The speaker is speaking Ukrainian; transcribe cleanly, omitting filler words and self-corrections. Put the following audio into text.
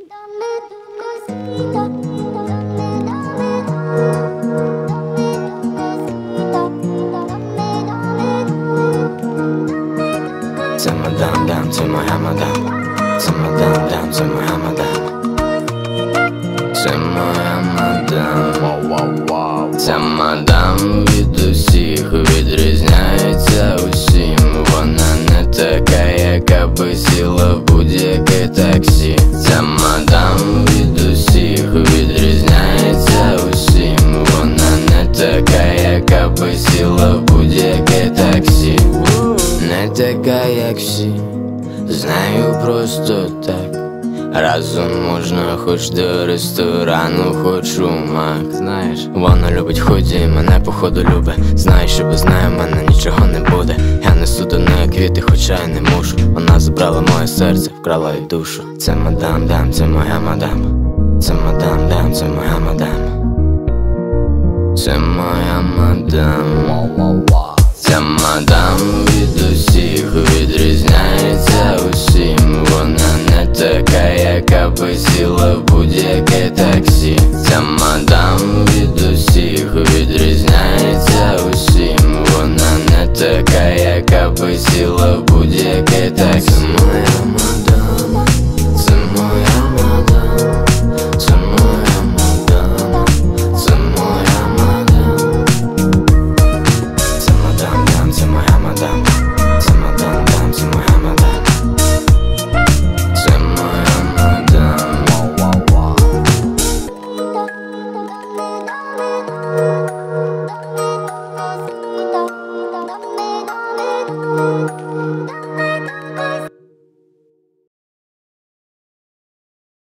Це мадам, дам, це моя мадам. Це мадам, дам, це моя мадам. Це моя мадам. Ця мадам від усіх відрізняється усім. Вона не така, яка би сіла в будь-яке таксі. Ця мадам від усіх відрізняється усім. Вона не така, яка би сіла в будь-яке таксі. Не така, як всі, знаю просто так. Разом можна хоч до ресторану, хоч у мак. Знаєш, вона любить худі і мене походу любить. Знає, що без неї в мене нічого не буде. Я несу до неї квіти, хоча й не мушу. Вона забрала моє серце, вкрала й душу. Це мадам, дам, це моя мадам. Це мадам, дам, це моя мадам. Це моя мадам. Ця мадам від усіх відрізняється усім. Вона не така, яка би сіла в будь-яке